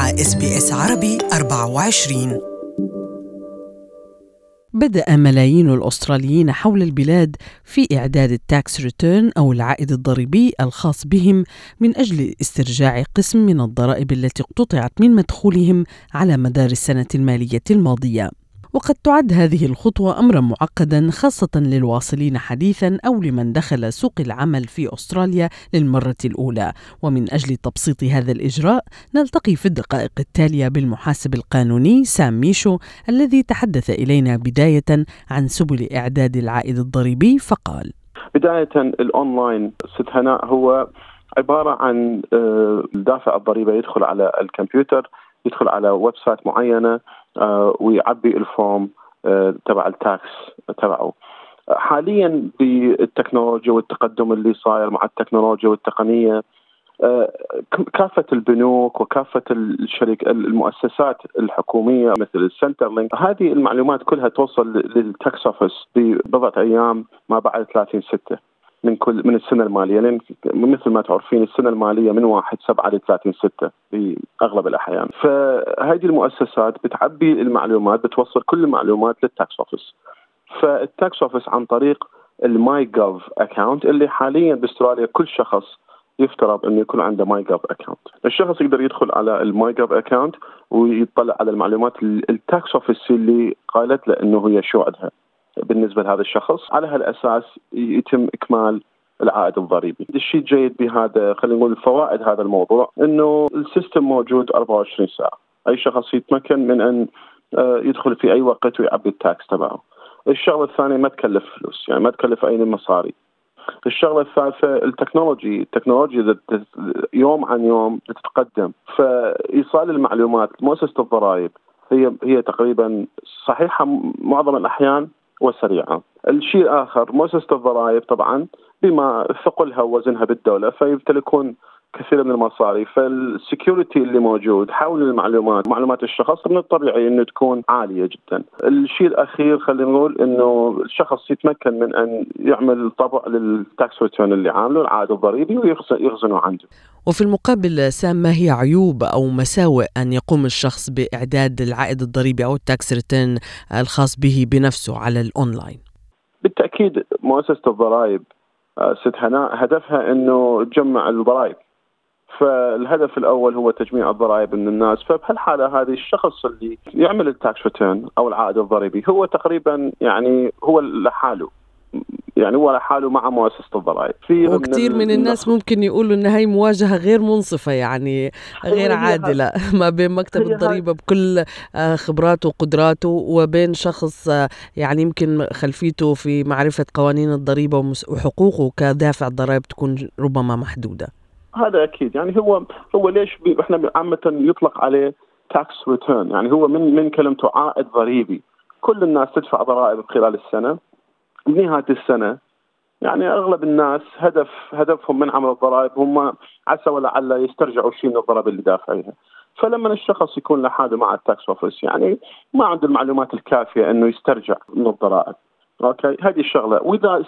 مع SBS عربي 24. بدأ ملايين الأستراليين حول البلاد في إعداد التاكس ريتيرن أو العائد الضريبي الخاص بهم من أجل استرجاع قسم من الضرائب التي اقتطعت من مدخولهم على مدار السنة المالية الماضية. وقد تعد هذه الخطوة أمرا معقدا خاصة للواصلين حديثا أو لمن دخل سوق العمل في أستراليا للمرة الأولى. ومن أجل تبسيط هذا الإجراء نلتقي في الدقائق التالية بالمحاسب القانوني سام ميشو الذي تحدث إلينا بداية عن سبل إعداد العائد الضريبي فقال: بداية الأونلاين ست هناء هو عبارة عن دافع الضريبة يدخل على الكمبيوتر، يدخل على ويب سايت معينة ويعبي الفورم تبع التاكس تبعه. حاليا بالتكنولوجيا والتقدم اللي صاير مع التكنولوجيا والتقنية، كافة البنوك وكافة المؤسسات الحكومية مثل السنتر لينك، هذه المعلومات كلها توصل للتاكس اوفيس ببضعة أيام ما بعد 30/6 من السنة المالية، لأن مثل ما تعرفين السنة المالية من 1/7 ل 30/6 في أغلب الأحيان. فهذه المؤسسات بتعبي المعلومات، بتوصل كل المعلومات للتاكس اوفيس. فالتاكس اوفيس عن طريق الماي جوف اكاونت اللي حاليا باستراليا كل شخص يفترض انه يكون عنده ماي جوف اكاونت. الشخص يقدر يدخل على الماي جوف اكاونت ويطلع على المعلومات التاكس اوفيس اللي قالت له انه هي شو عندها بالنسبة لهذا الشخص. على هالأساس يتم إكمال العائد الضريبي. الشيء الجيد بهذا، خلينا نقول فوائد هذا الموضوع، إنه السيستم موجود 24 ساعة. أي شخص يتمكن من أن يدخل في أي وقت ويعبي التاكس تبعه. الشغلة الثانية ما تكلف فلوس، يعني ما تكلف أي مصاري. الشغلة الثالثة التكنولوجيا يوم عن يوم تتقدم، فإيصال المعلومات مؤسسة الضرائب هي تقريبا صحيحة معظم الأحيان وسريعة. الشيء الآخر مؤسسة الضرائب طبعا بما ثقلها ووزنها بالدولة فيمتلكون كثير من المصاري، فالسكيورتي اللي موجود حول معلومات الشخص من الطبيعي انه تكون عالية جدا. الشيء الأخير خلينا نقول انه الشخص يتمكن من ان يعمل طبع للتاكس ريتيرن اللي عامله العائد الضريبي ويخزنه عنده. وفي المقابل سام، ما هي عيوب أو مساوئ أن يقوم الشخص بإعداد العائد الضريبي أو التاكس ريتيرن الخاص به بنفسه على الأونلاين؟ بالتأكيد مؤسسة الضرائب ست هناء هدفها أنه تجمع الضرائب، فالهدف الأول هو تجميع الضرائب من الناس. فبهالحالة هذه الشخص اللي يعمل التاكس ريتيرن أو العائد الضريبي هو تقريبا يعني هو لحاله، يعني هو لحاله مع مؤسسة الضرائب. وكثير من الناس ممكن يقولوا إن هاي مواجهة غير منصفة، يعني غير عادلة ما بين مكتب الضريبة بكل خبراته وقدراته وبين شخص يعني يمكن خلفيته في معرفة قوانين الضريبة وحقوقه كدافع الضرائب تكون ربما محدودة. هذا أكيد، يعني هو ليش إحنا عامة يطلق عليه تاكس ريتيرن، يعني هو من كلمته عائد ضريبي. كل الناس تدفع ضرائب خلال السنة. بنهاية السنة يعني أغلب الناس هدفهم من عمل الضرائب هم عسى ولعل يسترجعوا شيء من الضرائب اللي دافعيها. فلما الشخص يكون لحاله مع التاكس اوفيس يعني ما عنده المعلومات الكافية إنه يسترجع من الضرائب. أوكي، هذه الشغلة. وإذا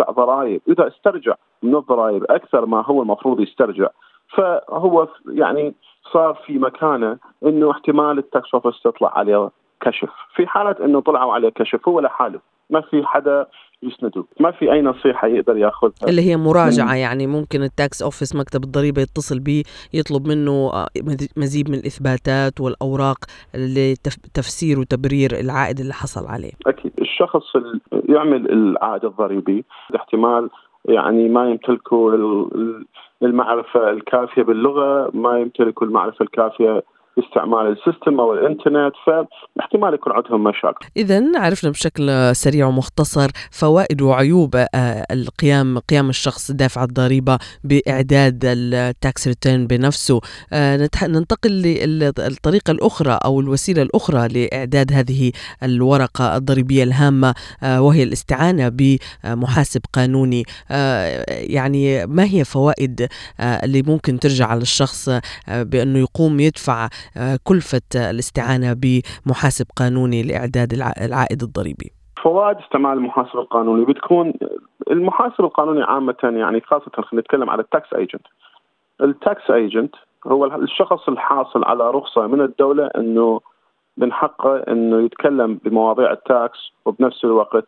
استرجع من الضرائب أكثر ما هو المفروض يسترجع، فهو يعني صار في مكانه إنه احتمال التاكس اوفيس تطلع عليه كشف. في حالة إنه طلعوا عليه كشف هو لحاله، ما في حدا يسنده، ما في أي نصيحة يقدر يأخذها اللي هي مراجعة. يعني ممكن التاكس اوفيس مكتب الضريبة يتصل به يطلب منه مزيد من الإثباتات والأوراق لتفسير وتبرير العائد اللي حصل عليه. أكيد الشخص اللي يعمل العائد الضريبي احتمال يعني ما يمتلكه المعرفة الكافية باللغة، ما يمتلكه المعرفة الكافية باستعمال السيستم أو الإنترنت، فاحتمال يكون عندهم مشاكل. إذن عرفنا بشكل سريع ومختصر فوائد وعيوب قيام الشخص دافع الضريبة بإعداد التاكس ريتيرن بنفسه. ننتقل للطريقة الأخرى أو الوسيلة الأخرى لإعداد هذه الورقة الضريبية الهامة، وهي الاستعانة بمحاسب قانوني. يعني ما هي فوائد اللي ممكن ترجع على الشخص بأنه يقوم يدفع كلفة الاستعانة بمحاسب قانوني لإعداد العائد الضريبي؟ فوائد استعمال المحاسب القانوني بتكون المحاسب القانوني عامة، يعني خاصة خلينا نتكلم على التاكس ايجنت. التاكس ايجنت هو الشخص الحاصل على رخصة من الدولة أنه من حقه أنه يتكلم بمواضيع التاكس، وبنفس الوقت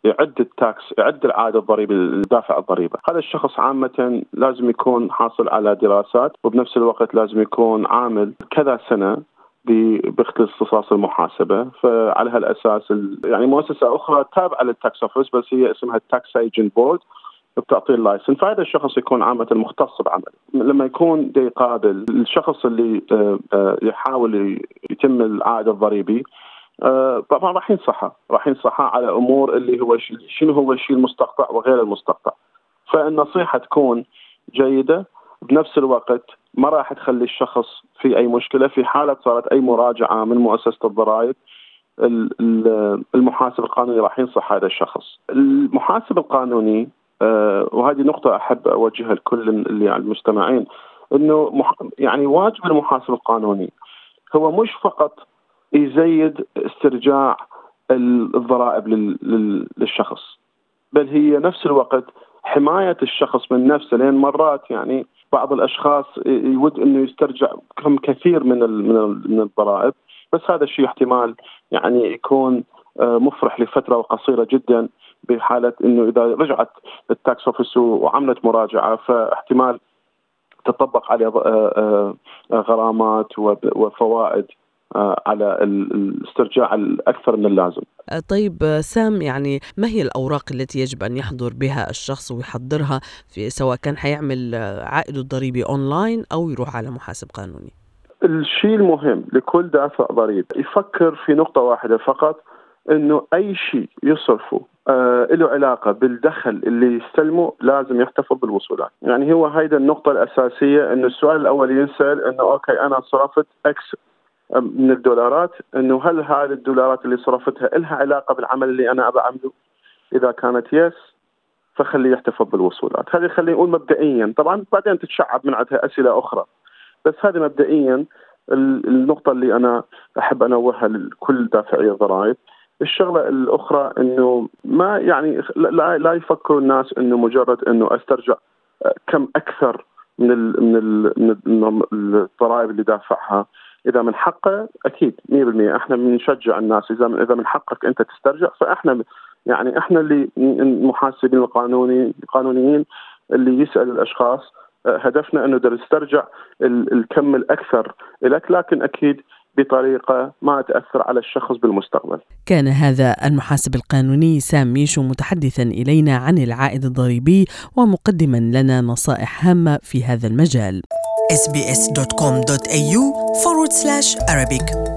يعد العائد الضريبي لدافع الضريبة. هذا الشخص عامة لازم يكون حاصل على دراسات، وبنفس الوقت لازم يكون عامل كذا سنة باختصاص المحاسبة. فعلى هالأساس يعني مؤسسة أخرى تابعة للتاكس أوفيس بس هي اسمها التاكس ايجنت بورد بتعطيه اللايسنس. فهذا الشخص يكون عامة مختص بعمله. لما يكون دي يقابل الشخص اللي يحاول يتم العائد الضريبي، طبعا راح ينصحه على أمور اللي هو شنو هو الشيء المستقطع وغير المستقطع. فالنصيحة تكون جيدة، بنفس الوقت ما راح تخلي الشخص في أي مشكلة. في حالة صارت أي مراجعة من مؤسسة الضرائب، المحاسب القانوني راح ينصح هذا الشخص. المحاسب القانوني، وهذه نقطة أحب أوجهها لكل اللي على المستمعين، إنه يعني واجب المحاسب القانوني هو مش فقط يزيد استرجاع الضرائب للشخص، بل هي نفس الوقت حماية الشخص من نفسه. لأن مرات يعني بعض الأشخاص يود إنه يسترجع كثير من الضرائب، بس هذا الشيء احتمال يعني يكون مفرح لفترة قصيرة جدا، بحالة إنه إذا رجعت التاكس أوفيس وعملت مراجعة فاحتمال تطبق عليه غرامات وفوائد على الاسترجاع الأكثر من اللازم. طيب سام، يعني ما هي الأوراق التي يجب أن يحضر بها الشخص ويحضرها سواء كان حيعمل عائده الضريبي أونلاين أو يروح على محاسب قانوني؟ الشيء المهم لكل دافع ضريبي يفكر في نقطة واحدة فقط، إنه أي شيء يصرفه له علاقة بالدخل اللي يستلمه لازم يحتفظ بالوصولات. يعني هو هيدا النقطة الأساسية، إنه السؤال الأول ينسأل إنه أوكي أنا صرفت X من الدولارات، إنه هل هذه الدولارات اللي صرفتها إلها علاقة بالعمل اللي أنا أبى أعمله؟ إذا كانت يس فخليه يحتفظ بالوصولات. هذه خليه نقول مبدئيا، طبعا بعدين تتشعب من عندها أسئلة أخرى، بس هذه مبدئيا النقطة اللي أنا أحب أنوهها لكل دافعي الضرائب. الشغلة الأخرى إنه ما يعني لا يفكروا الناس إنه مجرد إنه أسترجع كم أكثر من الضرائب اللي دافعها. إذا من حقه أكيد 100% إحنا بنشجع الناس، إذا من حقك أنت تسترجع، فإحنا يعني إحنا اللي المحاسبين القانونيين اللي يسأل الأشخاص هدفنا أنه نسترجع الكم الأكثر لك، لكن أكيد بطريقة ما تأثر على الشخص بالمستقبل. كان هذا المحاسب القانوني سام ميشو متحدثا إلينا عن العائد الضريبي ومقدما لنا نصائح هامة في هذا المجال. sbs.com.au/Arabic